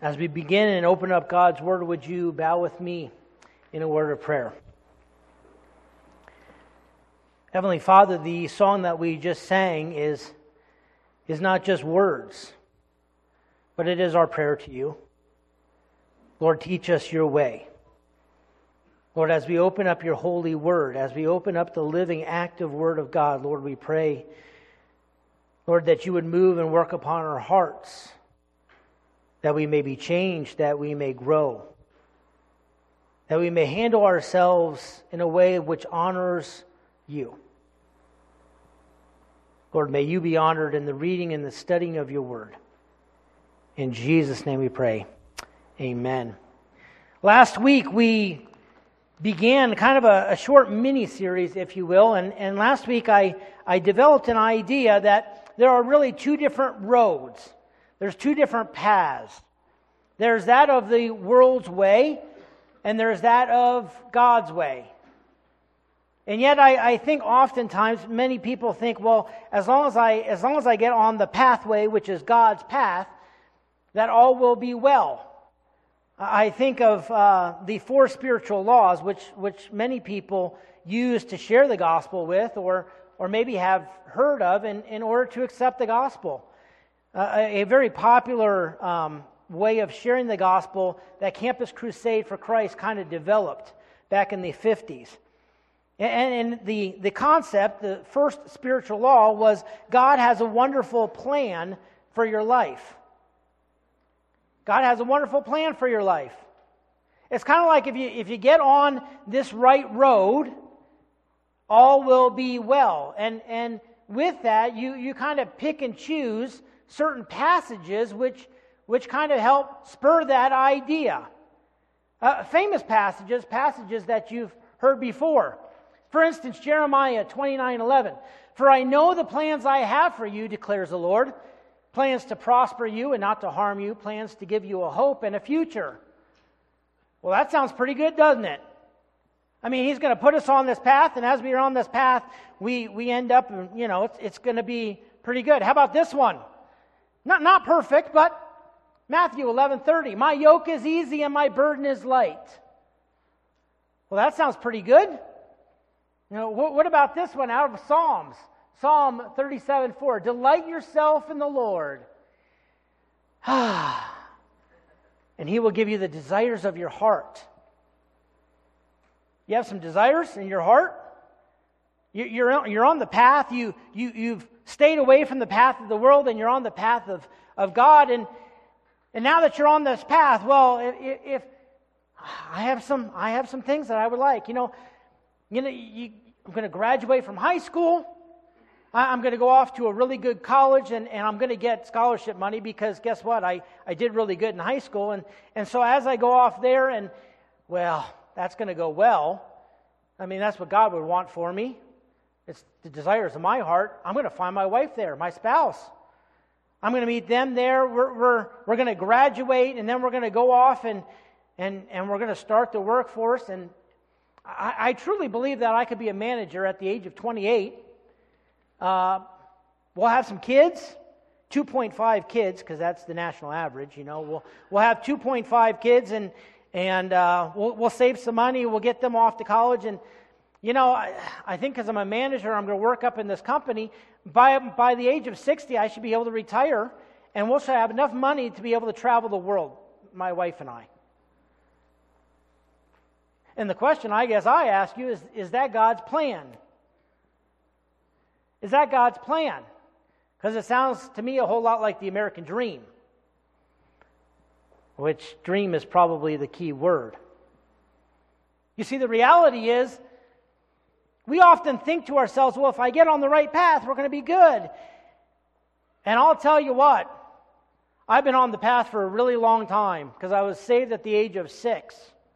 As we begin and open up God's Word, would you bow with me in a word of prayer? Heavenly Father, the song that we just sang is not just words, but it is our prayer to you. Lord, teach us your way. Lord, as we open up your holy word, as we open up the living, active word of God, Lord, we pray, Lord, that you would move and work upon our hearts, that we may be changed, that we may grow, that we may handle ourselves in a way which honors you. Lord, may you be honored in the reading and the studying of your word. In Jesus' name we pray. Amen. Last week we began kind of a short mini-series, if you will, and last week I developed an idea that there are really two different roads. There's two different paths. There's that of the world's way, and there's that of God's way. And yet I think oftentimes many people think, well, as long as I get on the pathway, which is God's path, that all will be well. I think of the four spiritual laws, which many people use to share the gospel with, or maybe have heard of in order to accept the gospel. A very popular way of sharing the gospel that Campus Crusade for Christ kind of developed back in the 50s. And the concept, the first spiritual law, was God has a wonderful plan for your life. God has a wonderful plan for your life. It's kind of like if you get on this right road, all will be well. And with that, you kind of pick and choose certain passages which kind of help spur that idea. Famous passages that you've heard before. For instance, Jeremiah 29:11. For I know the plans I have for you, declares the Lord. Plans to prosper you and not to harm you. Plans to give you a hope and a future. Well, that sounds pretty good, doesn't it? I mean, he's going to put us on this path, and as we are on this path, we end up, it's going to be pretty good. How about this one? Not perfect, but Matthew 11:30. My yoke is easy and my burden is light. Well, that sounds pretty good. What about this one out of Psalms? Psalm 37:4. Delight yourself in the Lord. And he will give you the desires of your heart. You have some desires in your heart? You're on the path. You've stayed away from the path of the world, and you're on the path of God. And now that you're on this path, well, if I have some things that I would like. I'm going to graduate from high school. I'm going to go off to a really good college, and I'm going to get scholarship money because guess what? I did really good in high school. And so as I go off there, and well, that's going to go well. I mean, that's what God would want for me. It's the desires of my heart. I'm going to find my wife there, my spouse. I'm going to meet them there. We're going to graduate, and then we're going to go off and we're going to start the workforce. And I truly believe that I could be a manager at the age of 28. We'll have some kids, 2.5 kids, because that's the national average. We'll have 2.5 kids, and we'll save some money. We'll get them off to college, and I think because I'm a manager, I'm going to work up in this company. By the age of 60, I should be able to retire, and we'll have enough money to be able to travel the world, my wife and I. And the question I guess I ask you is that God's plan? Is that God's plan? Because it sounds to me a whole lot like the American dream, which dream is probably the key word. You see, the reality is we often think to ourselves, well, if I get on the right path, we're going to be good. And I'll tell you what, I've been on the path for a really long time because I was saved at the age of 6.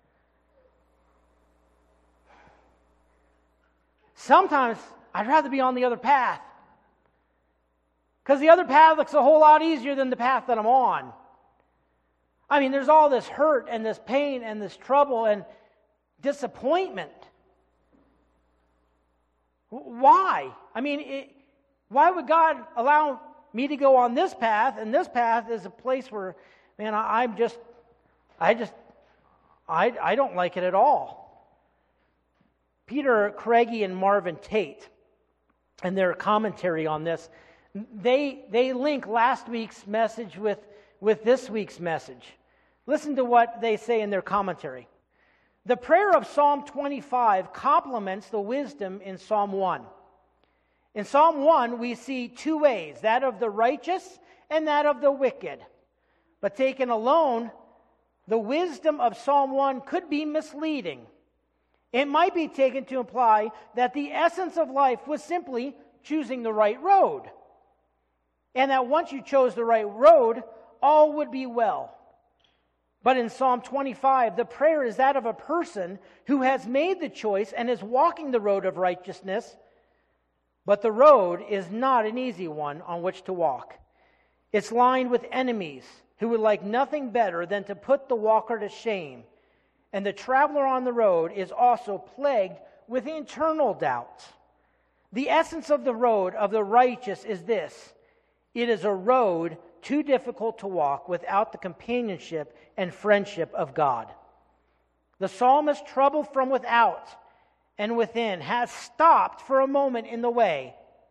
Sometimes I'd rather be on the other path because the other path looks a whole lot easier than the path that I'm on. I mean, there's all this hurt and this pain and this trouble and disappointment. Why? I mean, why would God allow me to go on this path, and this path is a place where man, I don't like it at all. Peter Craigie and Marvin Tate, in their commentary on this, they link last week's message with this week's message. Listen to what they say in their commentary. The prayer of Psalm 25 complements the wisdom in Psalm 1. In Psalm 1, we see two ways, that of the righteous and that of the wicked. But taken alone, the wisdom of Psalm 1 could be misleading. It might be taken to imply that the essence of life was simply choosing the right road, and that once you chose the right road, all would be well. But in Psalm 25, the prayer is that of a person who has made the choice and is walking the road of righteousness, but the road is not an easy one on which to walk. It's lined with enemies who would like nothing better than to put the walker to shame. And the traveler on the road is also plagued with internal doubts. The essence of the road of the righteous is this: it is a road too difficult to walk without the companionship and friendship of God. The psalmist, troubled from without and within, has stopped for a moment in the way.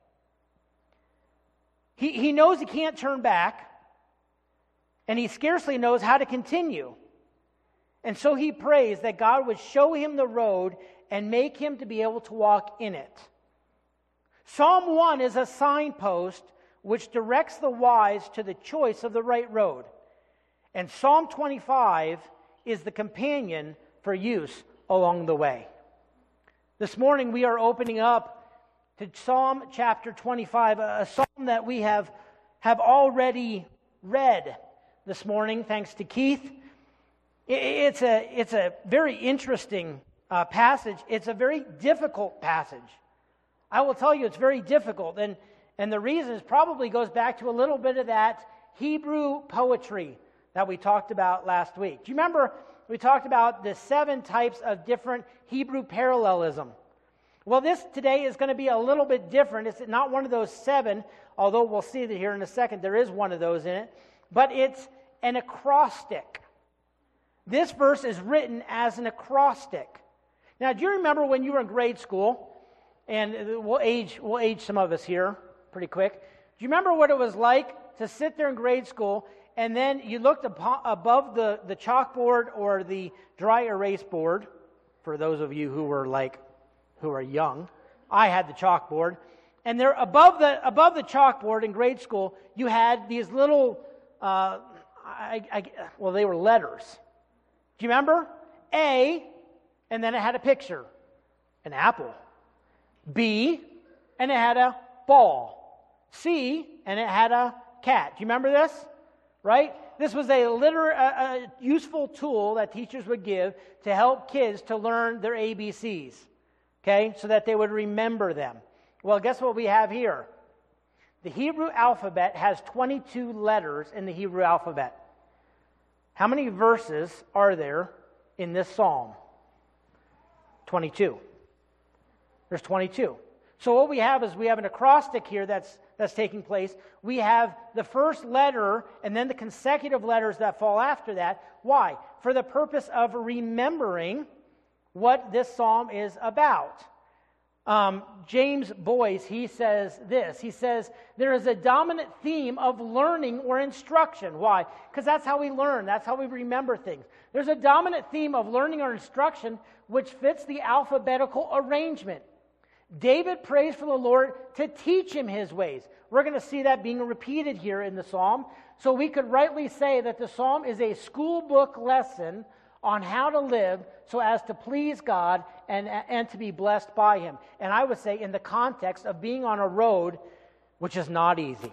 He knows he can't turn back, and he scarcely knows how to continue. And so he prays that God would show him the road and make him to be able to walk in it. Psalm 1 is a signpost which directs the wise to the choice of the right road. And Psalm 25 is the companion for use along the way. This morning we are opening up to Psalm chapter 25, a psalm that we have already read this morning, thanks to Keith. It's a very interesting passage. It's a very difficult passage. I will tell you, it's very difficult, and the reason is probably goes back to a little bit of that Hebrew poetry that we talked about last week. Do you remember we talked about the 7 types of different Hebrew parallelism? Well, this today is going to be a little bit different. It's not one of those 7, although we'll see that here in a second there is one of those in it, but it's an acrostic. This verse is written as an acrostic. Now, do you remember when you were in grade school, and we'll age some of us here pretty quick. Do you remember what it was like to sit there in grade school, and then you looked above the chalkboard or the dry erase board? For those of you who are young, I had the chalkboard, and there above the chalkboard in grade school, you had these little, they were letters. Do you remember? A, and then it had a picture, an apple. B, and it had a ball. C, and it had a cat. Do you remember this? Right? This was a useful tool that teachers would give to help kids to learn their ABCs, okay, so that they would remember them. Well, guess what we have here? The Hebrew alphabet has 22 letters in the Hebrew alphabet. How many verses are there in this psalm? 22. There's 22. So what we have is we have an acrostic here that's taking place. We have the first letter and then the consecutive letters that fall after that. Why? For the purpose of remembering what this psalm is about. James Boyce, he says this. He says, there is a dominant theme of learning or instruction. Why? Because that's how we learn. That's how we remember things. There's a dominant theme of learning or instruction which fits the alphabetical arrangement. David prays for the Lord to teach him his ways. We're going to see that being repeated here in the psalm. So we could rightly say that the psalm is a school book lesson on how to live so as to please God and to be blessed by Him. And I would say in the context of being on a road which is not easy.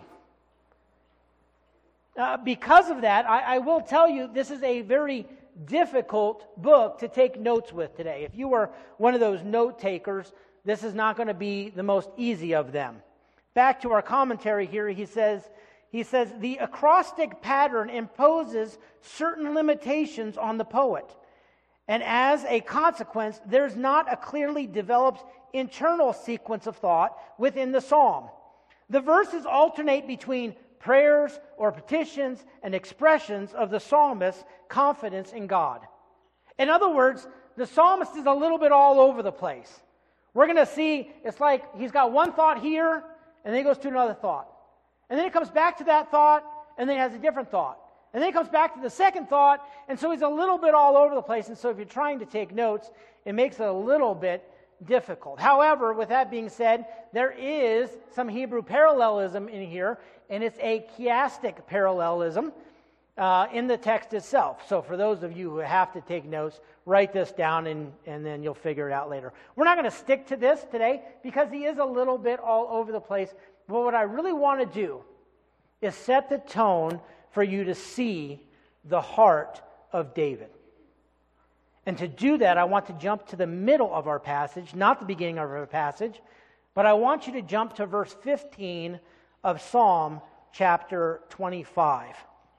Because of that, I will tell you this is a very difficult book to take notes with today. If you were one of those note takers, this is not going to be the most easy of them. Back to our commentary here, he says, the acrostic pattern imposes certain limitations on the poet. And as a consequence, there's not a clearly developed internal sequence of thought within the psalm. The verses alternate between prayers or petitions and expressions of the psalmist's confidence in God. In other words, the psalmist is a little bit all over the place. We're going to see it's like he's got one thought here, and then he goes to another thought. And then he comes back to that thought, and then he has a different thought. And then he comes back to the second thought, and so he's a little bit all over the place. And so if you're trying to take notes, it makes it a little bit difficult. However, with that being said, there is some Hebrew parallelism in here, and it's a chiastic parallelism in the text itself. So for those of you who have to take notes, write this down, and then you'll figure it out later. We're not going to stick to this today because he is a little bit all over the place. But what I really want to do is set the tone for you to see the heart of David. And to do that, I want to jump to the middle of our passage, not the beginning of our passage, but I want you to jump to verse 15 of Psalm chapter 25.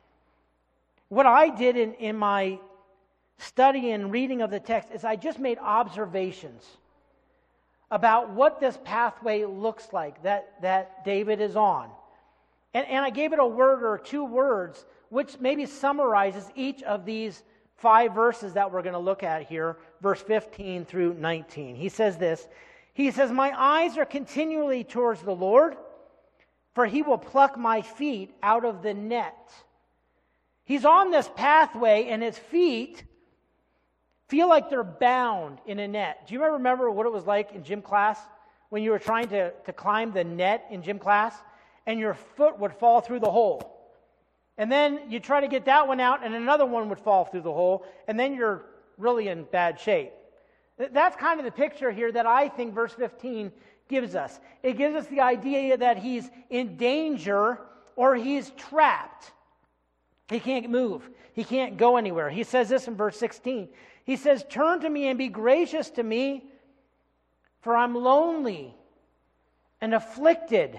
What I did in my study and reading of the text is I just made observations about what this pathway looks like that David is on. And I gave it a word or two words, which maybe summarizes each of these 5 verses that we're going to look at here, verse 15 through 19. He says this. He says, "My eyes are continually towards the Lord, for he will pluck my feet out of the net." He's on this pathway, and his feet feel like they're bound in a net. Do you remember what it was like in gym class when you were trying to climb the net in gym class, and your foot would fall through the hole? And then you try to get that one out, and another one would fall through the hole, and then you're really in bad shape. That's kind of the picture here that I think verse 15 gives us. It gives us the idea that he's in danger or he's trapped. He can't move. He can't go anywhere. He says this in verse 16. He says, "Turn to me and be gracious to me, for I'm lonely and afflicted."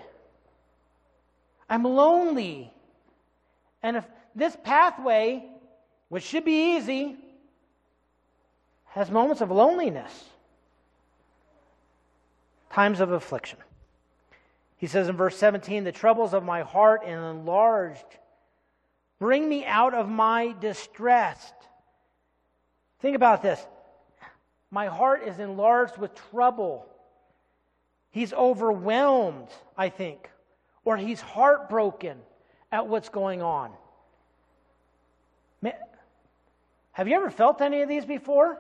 I'm lonely. And if this pathway, which should be easy, has moments of loneliness, times of affliction. He says in verse 17, "The troubles of my heart are enlarged. Bring me out of my distress." Think about this. My heart is enlarged with trouble. He's overwhelmed, I think, or he's heartbroken at what's going on. Have you ever felt any of these before?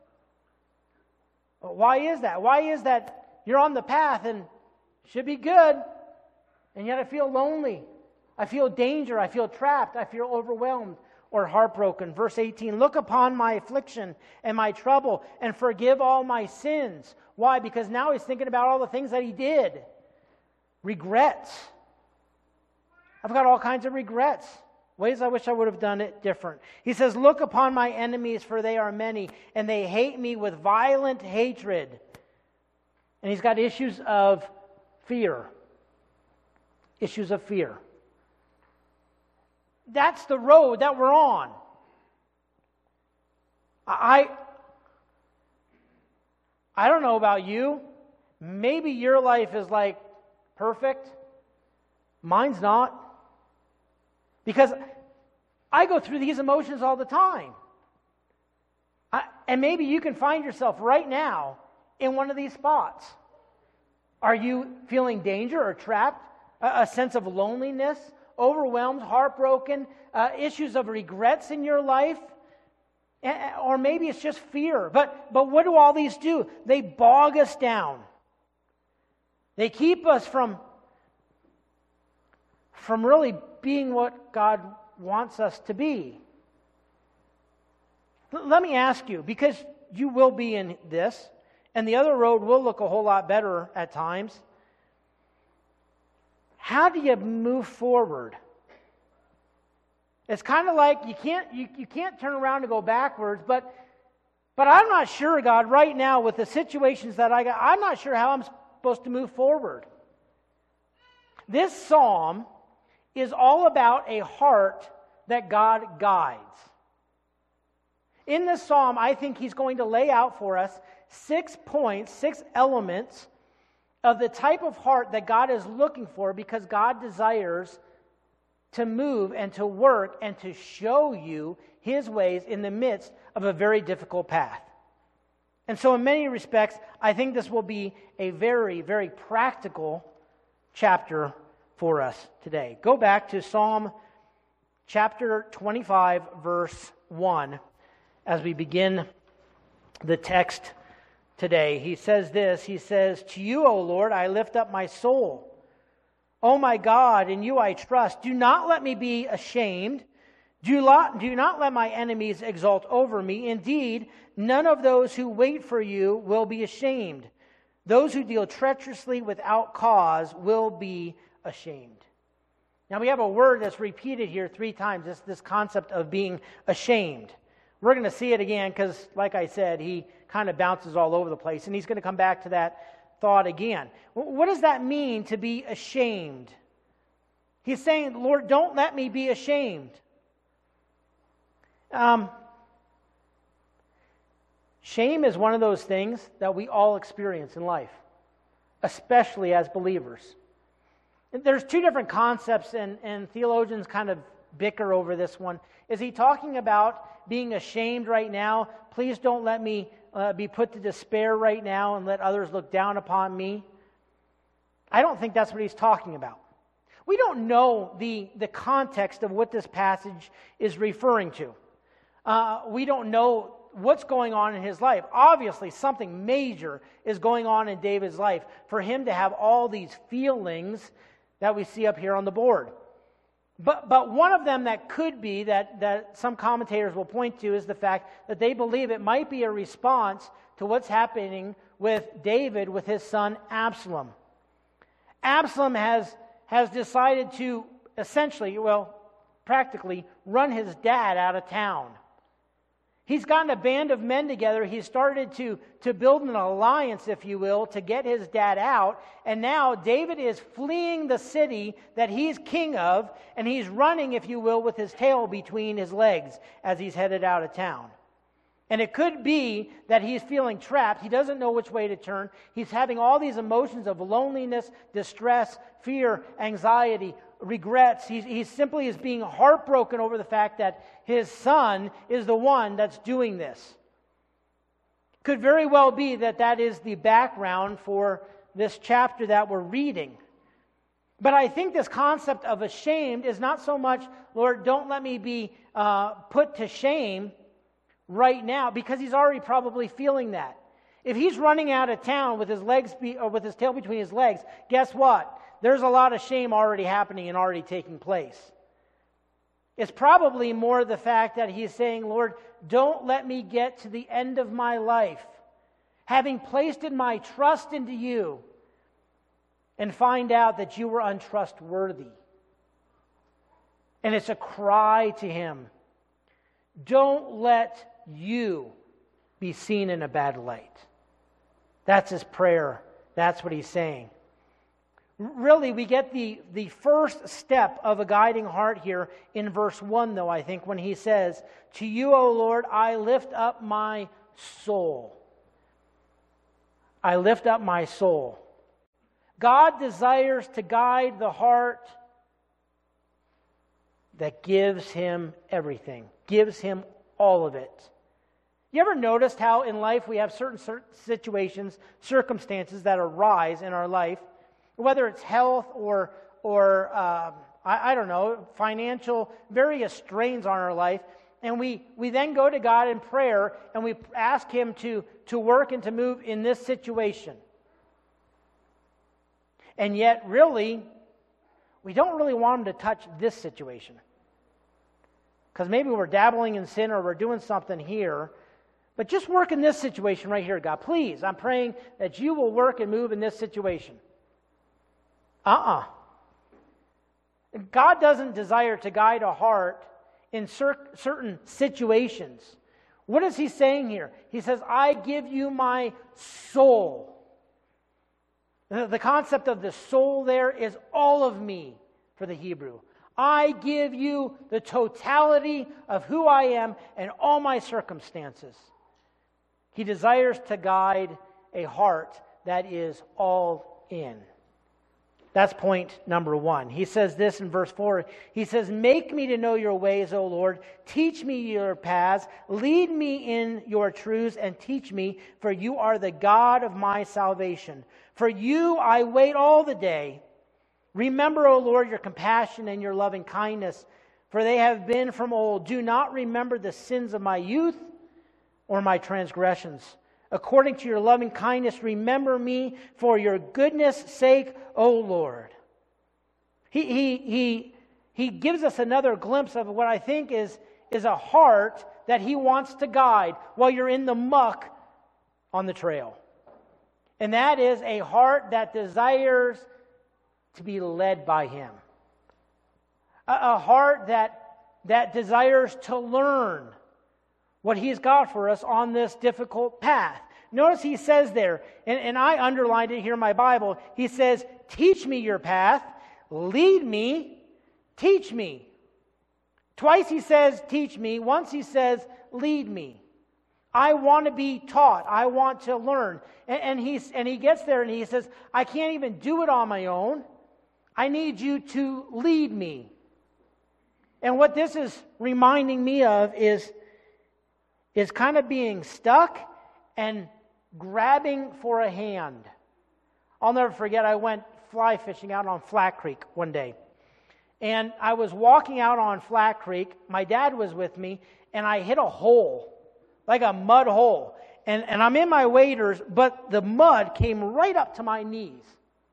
Why is that? Why is that you're on the path and should be good, and yet I feel lonely? I feel danger. I feel trapped. I feel overwhelmed or heartbroken. Verse 18, "Look upon my affliction and my trouble and forgive all my sins." Why? Because now he's thinking about all the things that he did. Regrets. I've got all kinds of regrets. Ways I wish I would have done it different. He says, "Look upon my enemies, for they are many, and they hate me with violent hatred." And he's got issues of fear. Issues of fear. That's the road that we're on. I don't know about you. Maybe your life is like perfect. Mine's not. Because I go through these emotions all the time. And maybe you can find yourself right now in one of these spots. Are you feeling danger or trapped? A sense of loneliness, overwhelmed, heartbroken, issues of regrets in your life? Or maybe it's just fear. But what do all these do? They bog us down. They keep us from really being what God wants us to be. Let me ask you, because you will be in this, and the other road will look a whole lot better at times. How do you move forward? It's kind of like you can't turn around and go backwards, but I'm not sure, God, right now with the situations that I got, I'm not sure how I'm supposed to move forward. This psalm is all about a heart that God guides. In this psalm, I think he's going to lay out for us 6 points, 6 elements of the type of heart that God is looking for, because God desires to move and to work and to show you His ways in the midst of a very difficult path. And so in many respects, I think this will be a very, very practical chapter for us today. Go back to Psalm chapter 25, verse 1, as we begin the text today. He says this, he says, "To you, O Lord, I lift up my soul. O my God, in you I trust. Do not let me be ashamed. Do not let my enemies exult over me. Indeed, none of those who wait for you will be ashamed. Those who deal treacherously without cause will be ashamed." Now we have a word that's repeated here 3 times, this concept of being ashamed. We're going to see it again because, like I said, he kind of bounces all over the place, and he's going to come back to that thought again. What does that mean to be ashamed? He's saying, Lord, don't let me be ashamed. Shame is one of those things that we all experience in life, especially as believers. There's 2 different concepts, and theologians kind of bicker over this one. Is he talking about being ashamed right now? Please don't let me be put to despair right now and let others look down upon me. I don't think that's what he's talking about. We don't know the context of what this passage is referring to. We don't know what's going on in his life. Obviously, something major is going on in David's life for him to have all these feelings that we see up here on the board. But one of them that could be, that some commentators will point to, is the fact that they believe it might be a response to what's happening with David, with his son Absalom. Absalom has decided to essentially, practically, run his dad out of town. He's gotten a band of men together. He's started to build an alliance, if you will, to get his dad out. And now David is fleeing the city that he's king of, and he's running, if you will, with his tail between his legs as he's headed out of town. And it could be that he's feeling trapped. He doesn't know which way to turn. He's having all these emotions of loneliness, distress, fear, anxiety, regrets. He simply is being heartbroken over the fact that his son is the one that's doing this. Could very well be that is the background for this chapter that we're reading. But I think this concept of ashamed is not so much, Lord, don't let me be put to shame right now, because he's already probably feeling that. If he's running out of town with his with his tail between his legs, guess what? There's a lot of shame already happening and already taking place. It's probably more the fact that he's saying, Lord, don't let me get to the end of my life, having placed in my trust into you, and find out that you were untrustworthy. And it's a cry to him. Don't let you be seen in a bad light. That's his prayer. That's what he's saying. Really, we get the first step of a guiding heart here in verse 1, though, I think, when he says, "To you, O Lord, I lift up my soul." I lift up my soul. God desires to guide the heart that gives him everything, gives him all of it. You ever noticed how in life we have certain situations, circumstances that arise in our life, whether it's health or I don't know, financial, various strains on our life, and we then go to God in prayer and we ask him to work and to move in this situation. And yet, really, we don't really want him to touch this situation. Because maybe we're dabbling in sin or we're doing something here. But just work in this situation right here, God. Please, I'm praying that you will work and move in this situation. God doesn't desire to guide a heart in certain situations. What is he saying here? He says, I give you my soul. The concept of the soul there is all of me for the Hebrew. I give you the totality of who I am and all my circumstances. He desires to guide a heart that is all in. That's point number 1. He says this in verse 4. He says, "Make me to know your ways, O Lord. Teach me your paths. Lead me in your truths and teach me, for you are the God of my salvation. For you I wait all the day. Remember, O Lord, your compassion and your loving kindness, for they have been from old. Do not remember the sins of my youth or my transgressions. According to your loving kindness, remember me for your goodness' sake, O Lord." He gives us another glimpse of what I think is a heart that he wants to guide while you're in the muck on the trail. And that is a heart that desires to be led by him. A heart that desires to learn what he's got for us on this difficult path. Notice he says there, and I underlined it here in my Bible, he says, "Teach me your path, lead me, teach me." Twice he says, "Teach me." Once he says, "Lead me." I want to be taught. I want to learn. And he gets there and he says, "I can't even do it on my own. I need you to lead me." And what this is reminding me of is kind of being stuck and grabbing for a hand. I'll never forget, I went fly fishing out on Flat Creek one day. And I was walking out on Flat Creek. My dad was with me, and I hit a hole, like a mud hole. And I'm in my waders, but the mud came right up to my knees.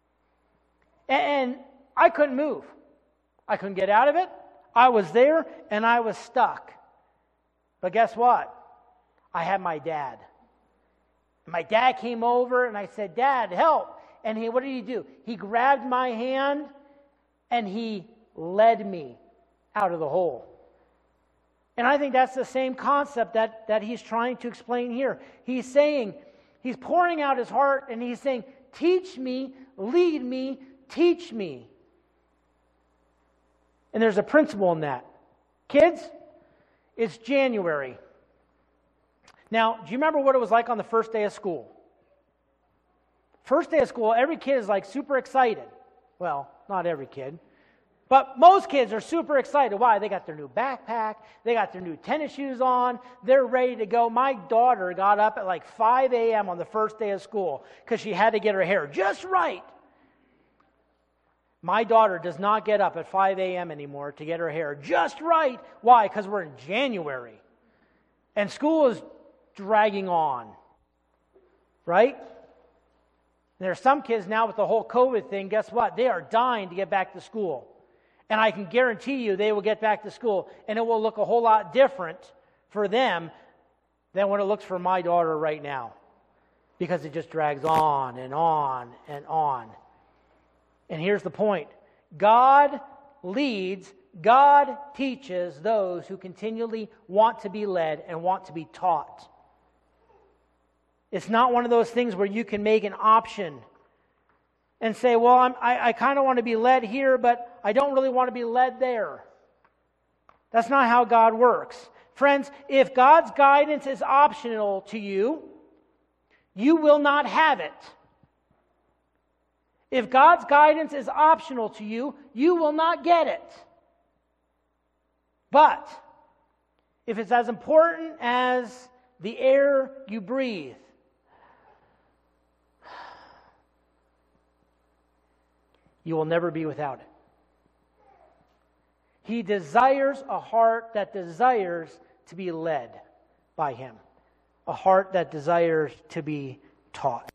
And I couldn't move. I couldn't get out of it. I was there, and I was stuck. But guess what? I had my dad. My dad came over, and I said, "Dad, help." And what did he do? He grabbed my hand, and he led me out of the hole. And I think that's the same concept that he's trying to explain here. He's saying, he's pouring out his heart, and he's saying, "Teach me, lead me, teach me." And there's a principle in that. Kids, it's January. Now, do you remember what it was like on the first day of school? First day of school, every kid is like super excited. Well, not every kid. But most kids are super excited. Why? They got their new backpack. They got their new tennis shoes on. They're ready to go. My daughter got up at like 5 a.m. on the first day of school because she had to get her hair just right. My daughter does not get up at 5 a.m. anymore to get her hair just right. Why? Because we're in January. And school is dragging on. Right? There are some kids now with the whole COVID thing, guess what? They are dying to get back to school. And I can guarantee you they will get back to school, and it will look a whole lot different for them than what it looks for my daughter right now. Because it just drags on and on and on. And here's the point. God leads, God teaches those who continually want to be led and want to be taught. It's not one of those things where you can make an option and say, well, I kind of want to be led here, but I don't really want to be led there. That's not how God works. Friends, if God's guidance is optional to you, you will not have it. If God's guidance is optional to you, you will not get it. But if it's as important as the air you breathe, you will never be without it. He desires a heart that desires to be led by Him. A heart that desires to be taught.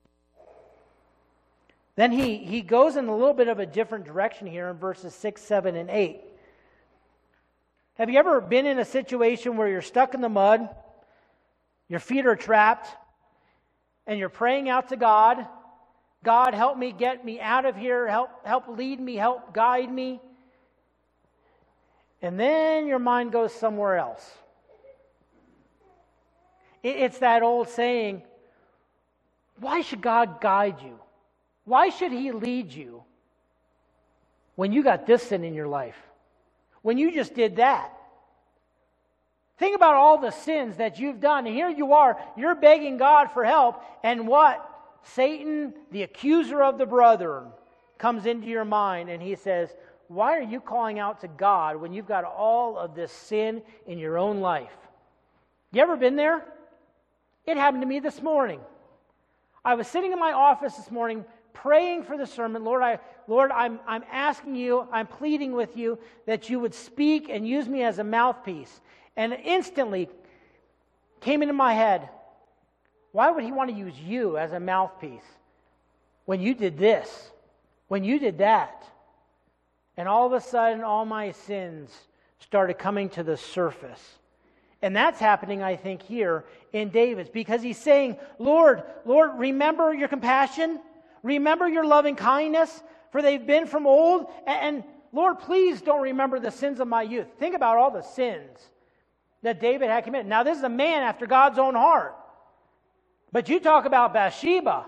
Then he goes in a little bit of a different direction here in verses 6, 7, and 8. Have you ever been in a situation where you're stuck in the mud, your feet are trapped, and you're praying out to God, God, help me, get me out of here, help lead me, help guide me. And then your mind goes somewhere else. It's that old saying, why should God guide you? Why should He lead you when you got this sin in your life? When you just did that? Think about all the sins that you've done. And here you are, you're begging God for help. And what? Satan, the accuser of the brethren, comes into your mind and he says, why are you calling out to God when you've got all of this sin in your own life? You ever been there? It happened to me this morning. I was sitting in my office this morning praying for the sermon. Lord, I'm asking you, I'm pleading with you that you would speak and use me as a mouthpiece. And instantly came into my head, why would he want to use you as a mouthpiece when you did this, when you did that? And all of a sudden, all my sins started coming to the surface. And that's happening, I think, here in David's, because he's saying, Lord, remember your compassion, remember your loving kindness, for they've been from old, and Lord, please don't remember the sins of my youth. Think about all the sins that David had committed. Now, this is a man after God's own heart. But you talk about Bathsheba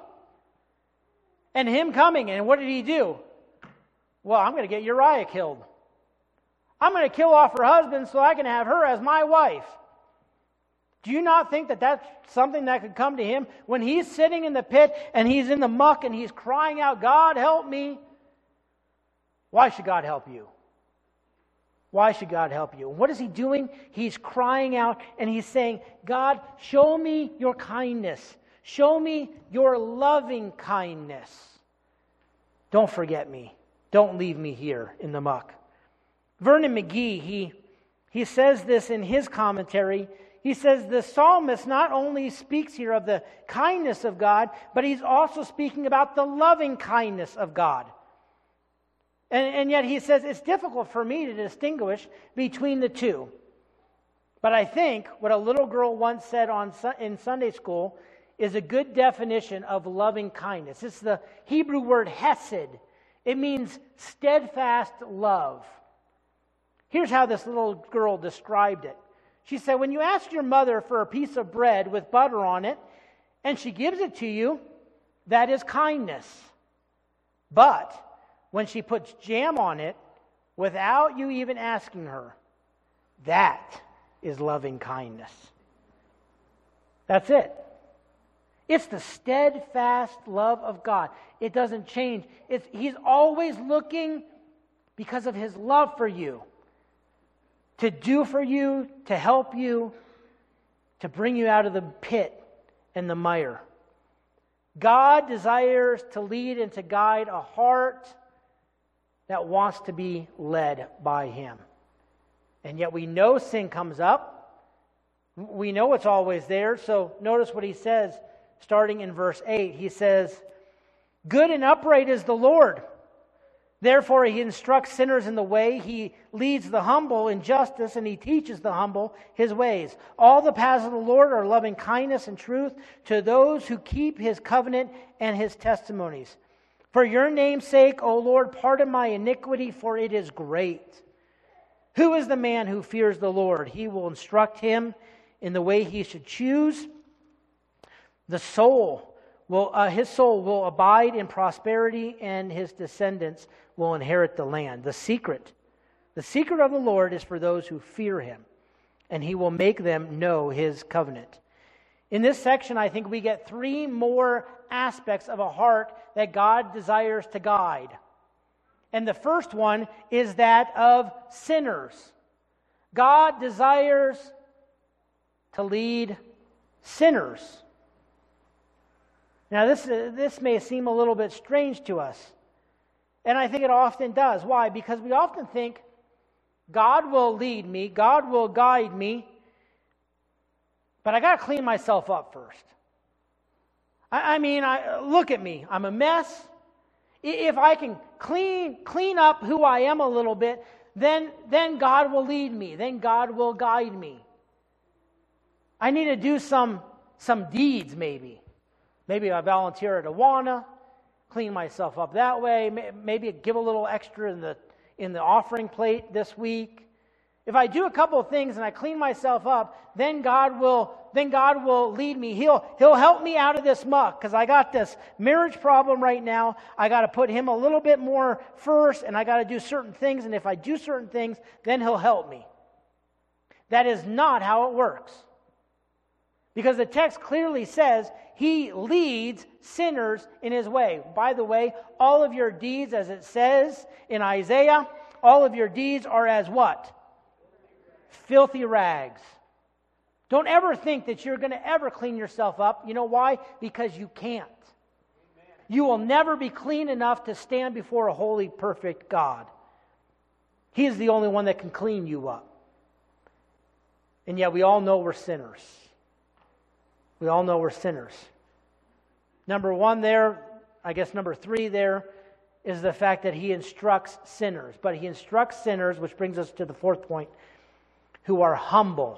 and him coming, and what did he do? Well, I'm going to get Uriah killed. I'm going to kill off her husband so I can have her as my wife. Do you not think that that's something that could come to him? When he's sitting in the pit and he's in the muck and he's crying out, God, help me. Why should God help you? Why should God help you? What is he doing? He's crying out and he's saying, God, show me your kindness. Show me your loving kindness. Don't forget me. Don't leave me here in the muck. Vernon McGee, he says this in his commentary. He says the psalmist not only speaks here of the kindness of God, but he's also speaking about the loving kindness of God. And yet he says it's difficult for me to distinguish between the two. But I think what a little girl once said in Sunday school is a good definition of loving kindness. It's the Hebrew word hesed. It means steadfast love. Here's how this little girl described it. She said, when you ask your mother for a piece of bread with butter on it, and she gives it to you, that is kindness. But when she puts jam on it, without you even asking her, that is loving kindness. That's it. It's the steadfast love of God. It doesn't change. He's always looking, because of his love for you, to do for you, to help you, to bring you out of the pit and the mire. God desires to lead and to guide a heart that wants to be led by him. And yet we know sin comes up. We know it's always there. So notice what he says, starting in verse 8. He says, good and upright is the Lord. Therefore he instructs sinners in the way. He leads the humble in justice, and he teaches the humble his ways. All the paths of the Lord are loving kindness and truth to those who keep his covenant and his testimonies. For your name's sake, O Lord, pardon my iniquity, for it is great. Who is the man who fears the Lord? He will instruct him in the way he should choose. His soul will abide in prosperity, and his descendants will inherit the land. The secret of the Lord is for those who fear him, and he will make them know his covenant. In this section, I think we get three more aspects of a heart that God desires to guide. And the first one is that of sinners. God desires to lead sinners. Now, this may seem a little bit strange to us, and I think it often does. Why? Because we often think, God will lead me, God will guide me, but I got to clean myself up first. Look at me. I'm a mess. If I can clean up who I am a little bit, then God will lead me. Then God will guide me. I need to do some deeds, maybe. Maybe I volunteer at Awana, clean myself up that way. Maybe give a little extra in the offering plate this week. If I do a couple of things and I clean myself up, then God will lead me. He'll help me out of this muck, because I got this marriage problem right now. I got to put him a little bit more first, and I got to do certain things. And if I do certain things, then he'll help me. That is not how it works. Because the text clearly says he leads sinners in his way. By the way, all of your deeds, as it says in Isaiah, all of your deeds are as what? Filthy rags. Don't ever think that you're going to ever clean yourself up. You know why? Because you can't. You will never be clean enough to stand before a holy, perfect God. He is the only one that can clean you up. And yet we all know we're sinners. We all know we're sinners. Number one there, I guess number three there, is the fact that he instructs sinners. But he instructs sinners, which brings us to the fourth point, who are humble.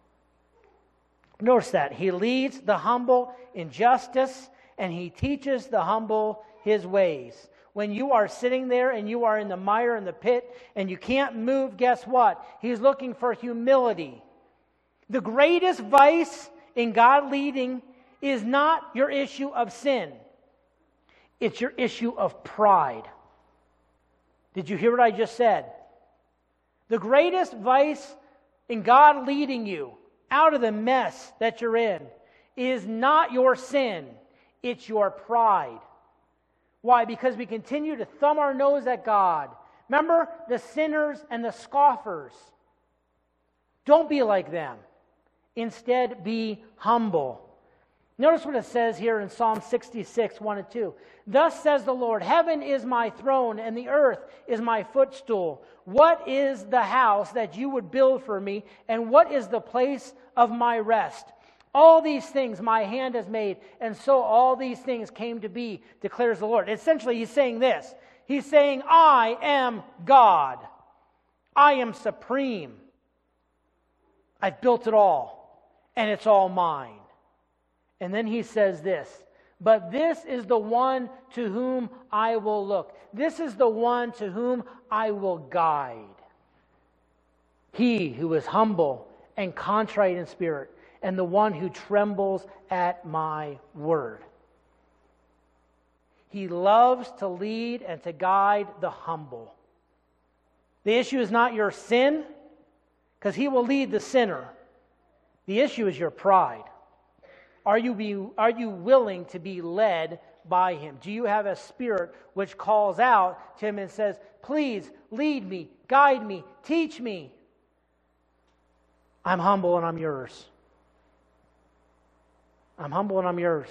Notice that. He leads the humble in justice, and he teaches the humble his ways. When you are sitting there and you are in the mire and the pit and you can't move, guess what? He's looking for humility. The greatest vice in God leading is not your issue of sin. It's your issue of pride. Did you hear what I just said? The greatest vice in God leading you out of the mess that you're in is not your sin. It's your pride. Why? Because we continue to thumb our nose at God. Remember the sinners and the scoffers. Don't be like them. Instead, be humble. Notice what it says here in Psalm 66, 1 and 2. Thus says the Lord, heaven is my throne, and the earth is my footstool. What is the house that you would build for me, and what is the place of my rest? All these things my hand has made, and so all these things came to be, declares the Lord. Essentially, he's saying this. He's saying, I am God. I am supreme. I've built it all. And it's all mine. And then he says this, but this is the one to whom I will look. This is the one to whom I will guide. He who is humble and contrite in spirit, and the one who trembles at my word. He loves to lead and to guide the humble. The issue is not your sin, because he will lead the sinner. The issue is your pride. Are you willing to be led by him? Do you have a spirit which calls out to him and says, please lead me, guide me, teach me? I'm humble and I'm yours. I'm humble and I'm yours.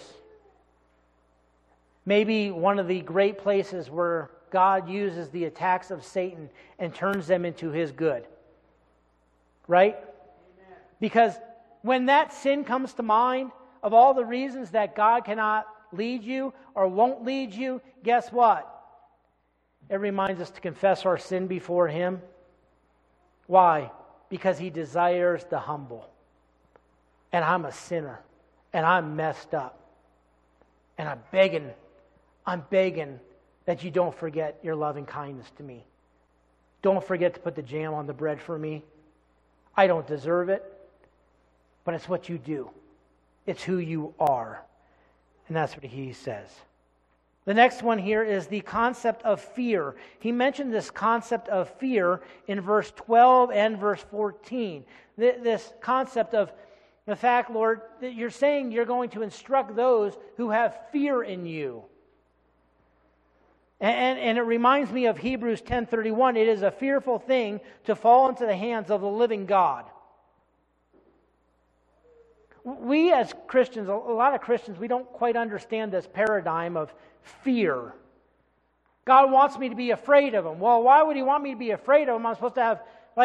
Maybe one of the great places where God uses the attacks of Satan and turns them into his good. Right? Amen. Because when that sin comes to mind, of all the reasons that God cannot lead you or won't lead you, guess what? It reminds us to confess our sin before him. Why? Because he desires the humble. And I'm a sinner. And I'm messed up. And I'm begging that you don't forget your loving kindness to me. Don't forget to put the jam on the bread for me. I don't deserve it. But it's what you do. It's who you are. And that's what he says. The next one here is the concept of fear. He mentioned this concept of fear in verse 12 and verse 14. This concept of the fact, Lord, that you're saying you're going to instruct those who have fear in you. And it reminds me of Hebrews 10:31. It is a fearful thing to fall into the hands of the living God. We as Christians, a lot of Christians, we don't quite understand this paradigm of fear. God wants me to be afraid of him. Well, why would he want me to be afraid of him? I'm supposed to have,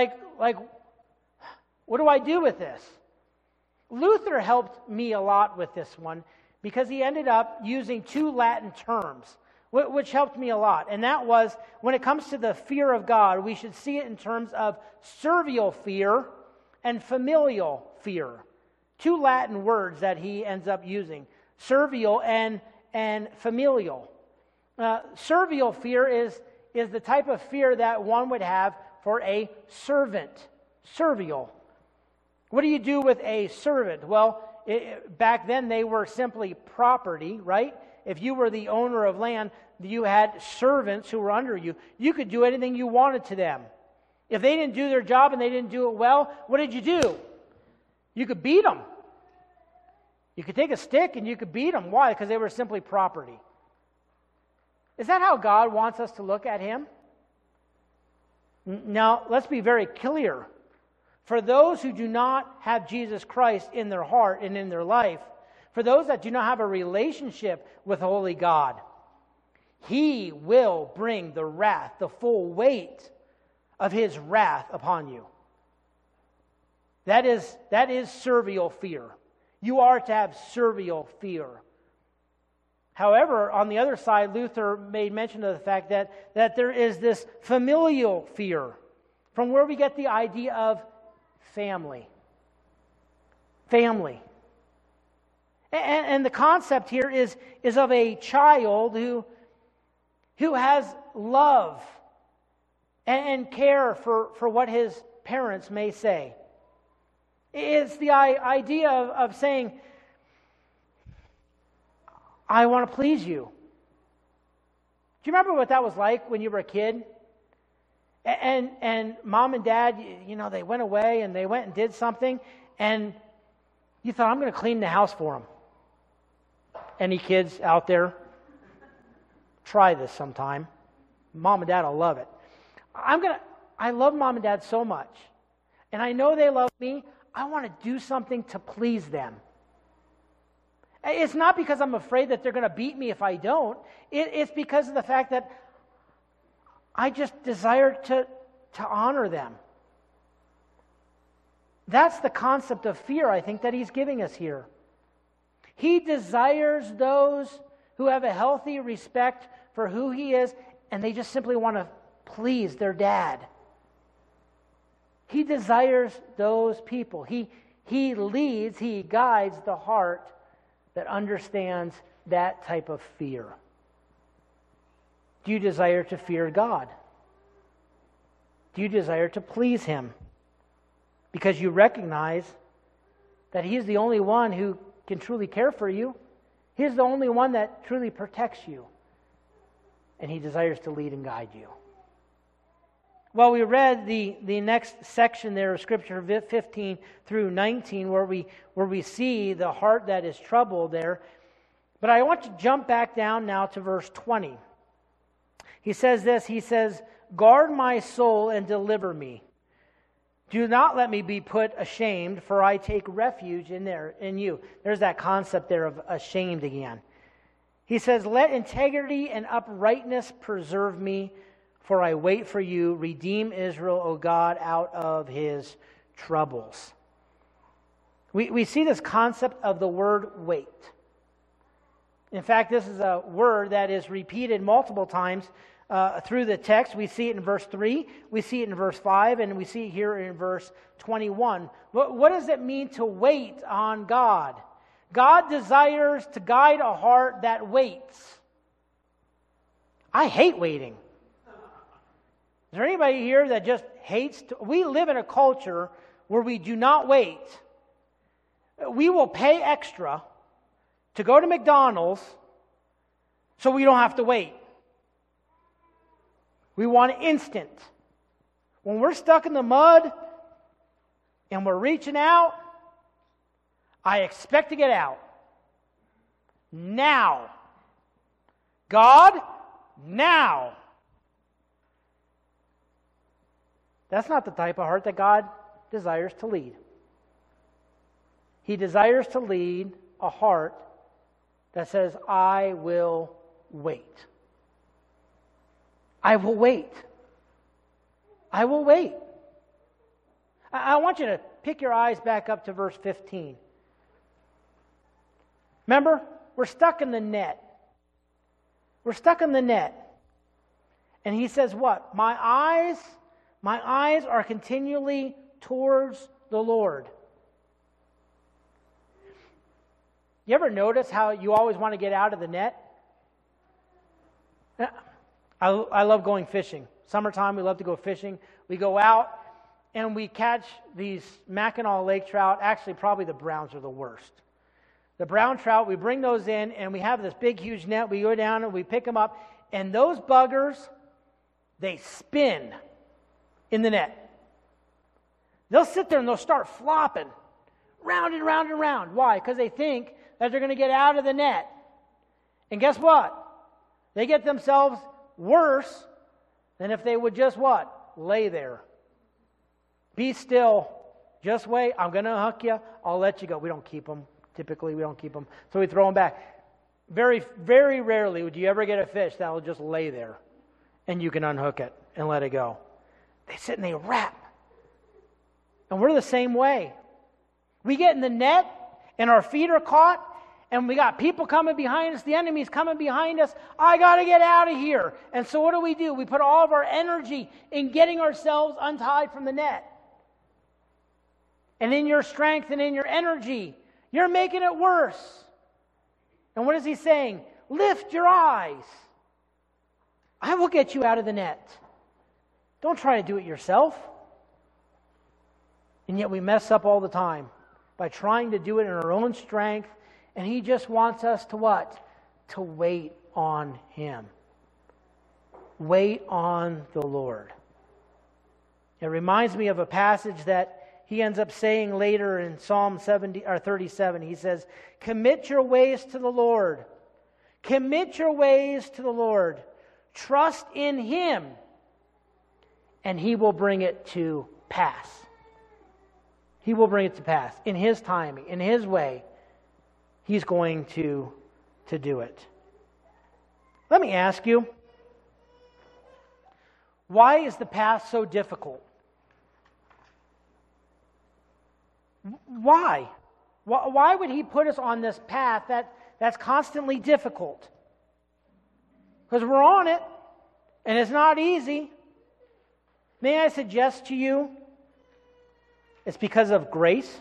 what do I do with this? Luther helped me a lot with this one because he ended up using two Latin terms, which helped me a lot. And that was, when it comes to the fear of God, we should see it in terms of servial fear and familial fear. Two Latin words that he ends up using, servial and familial. Servial fear is the type of fear that one would have for a servant. Servial. What do you do with a servant? Well, back then they were simply property, right? If you were the owner of land, you had servants who were under you. You could do anything you wanted to them. If they didn't do their job and they didn't do it well, what did you do? You could beat them. You could take a stick and you could beat them. Why? Because they were simply property. Is that how God wants us to look at Him? Now, let's be very clear. For those who do not have Jesus Christ in their heart and in their life, for those that do not have a relationship with Holy God, He will bring the wrath, the full weight of His wrath upon you. That is servile fear. You are to have servile fear. However, on the other side, Luther made mention of the fact that there is this familial fear, from where we get the idea of family. Family. And the concept here is of a child who has love and care for what his parents may say. It's the idea of saying, I want to please you. Do you remember what that was like when you were a kid? And mom and dad, they went away and they went and did something, and you thought, I'm going to clean the house for them. Any kids out there? Try this sometime. Mom and dad will love it. I love mom and dad so much, and I know they love me. I want to do something to please them. It's not because I'm afraid that they're going to beat me if I don't. It's because of the fact that I just desire to honor them. That's the concept of fear, I think, that he's giving us here. He desires those who have a healthy respect for who he is, and they just simply want to please their dad. He desires those people. He leads, he guides the heart that understands that type of fear. Do you desire to fear God? Do you desire to please Him? Because you recognize that He's the only one who can truly care for you. He's the only one that truly protects you. And He desires to lead and guide you. Well, we read the next section there of Scripture, 15 through 19, where we see the heart that is troubled there. But I want to jump back down now to verse 20. He says this, he says, guard my soul and deliver me. Do not let me be put ashamed, for I take refuge in you. There's that concept there of ashamed again. He says, let integrity and uprightness preserve me, for I wait for you. Redeem Israel, O God, out of his troubles. We see this concept of the word wait. In fact, this is a word that is repeated multiple times through the text. We see it in verse 3, we see it in verse 5, and we see it here in verse 21. What does it mean to wait on God? God desires to guide a heart that waits. I hate waiting. Is there anybody here that just hates? We live in a culture where we do not wait. We will pay extra to go to McDonald's so we don't have to wait. We want it instant. When we're stuck in the mud and we're reaching out, I expect to get out. Now. God, now. That's not the type of heart that God desires to lead. He desires to lead a heart that says, I will wait. I will wait. I will wait. I want you to pick your eyes back up to verse 15. Remember, we're stuck in the net. We're stuck in the net. And he says what? My eyes are continually towards the Lord. You ever notice how you always want to get out of the net? I love going fishing. Summertime, we love to go fishing. We go out and we catch these Mackinac Lake trout. Actually, probably the browns are the worst. The brown trout, we bring those in and we have this big, huge net. We go down and we pick them up. And those buggers, they spin in the net. They'll sit there and they'll start flopping round and round and round. Why? Because they think that they're going to get out of the net. And guess what? They get themselves worse than if they would just what? Lay there. Be still. Just wait. I'm going to hook you. I'll let you go. We don't keep them. Typically, we don't keep them. So we throw them back. Very, very rarely would you ever get a fish that will just lay there and you can unhook it and let it go. They sit and they wrap. And we're the same way. We get in the net and our feet are caught and we got people coming behind us. The enemy's coming behind us. I got to get out of here. And so what do? We put all of our energy in getting ourselves untied from the net. And in your strength and in your energy, you're making it worse. And what is he saying? Lift your eyes. I will get you out of the net. Don't try to do it yourself. And yet we mess up all the time by trying to do it in our own strength. And he just wants us to what? To wait on him. Wait on the Lord. It reminds me of a passage that he ends up saying later in Psalm 37. He says, commit your ways to the Lord. Commit your ways to the Lord. Trust in him, and he will bring it to pass. He will bring it to pass. In his timing, in his way, he's going to do it. Let me ask you, why is the path so difficult? Why? Why would he put us on this path that's constantly difficult? Because we're on it, and it's not easy. May I suggest to you, it's because of grace?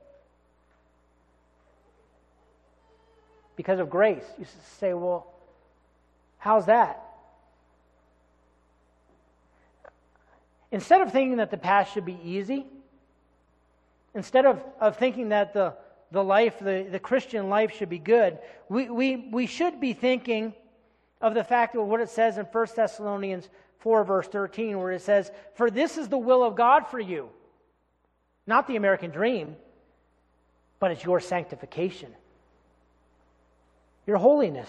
Because of grace. You say, well, how's that? Instead of thinking that the path should be easy, instead of thinking that the Christian life should be good, we should be thinking of the fact of what it says in 1 Thessalonians 4 verse 13, where it says, for this is the will of God for you. Not the American dream, but it's your sanctification. Your holiness.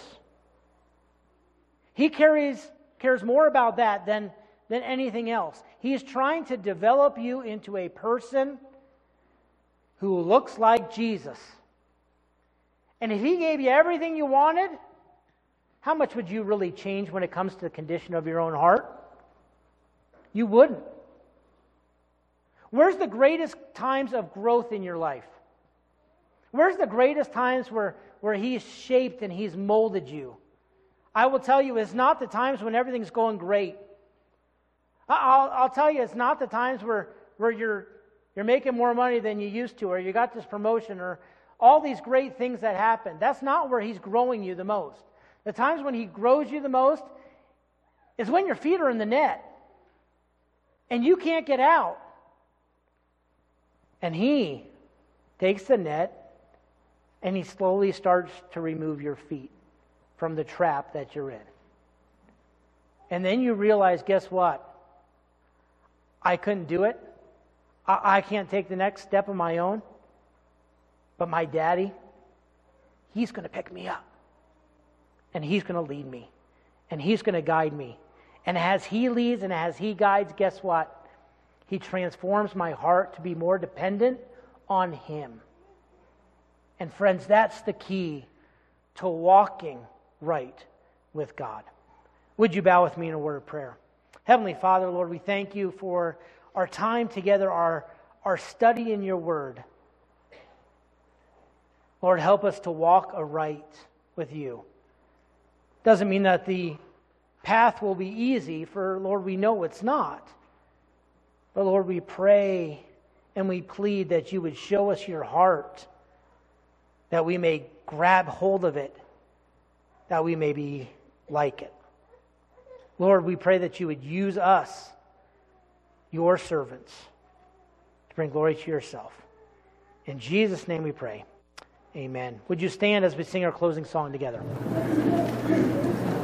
He cares more about that than anything else. He is trying to develop you into a person who looks like Jesus. And if he gave you everything you wanted, how much would you really change when it comes to the condition of your own heart? You wouldn't. Where's the greatest times of growth in your life? Where's the greatest times where he's shaped and he's molded you? I will tell you, it's not the times when everything's going great. I'll tell you, it's not the times where you're making more money than you used to, or you got this promotion, or all these great things that happen. That's not where he's growing you the most. The times when he grows you the most is when your feet are in the net and you can't get out. And he takes the net and he slowly starts to remove your feet from the trap that you're in. And then you realize, guess what? I couldn't do it. I can't take the next step of my own. But my daddy, he's going to pick me up. And he's going to lead me. And he's going to guide me. And as he leads and as he guides, guess what? He transforms my heart to be more dependent on him. And friends, that's the key to walking right with God. Would you bow with me in a word of prayer? Heavenly Father, Lord, we thank you for our time together, our study in your word. Lord, help us to walk aright with you. Doesn't mean that the path will be easy, for Lord, we know it's not. But Lord, we pray and we plead that you would show us your heart, that we may grab hold of it, that we may be like it. Lord, we pray that you would use us, your servants, to bring glory to yourself. In Jesus' name we pray. Amen. Would you stand as we sing our closing song together?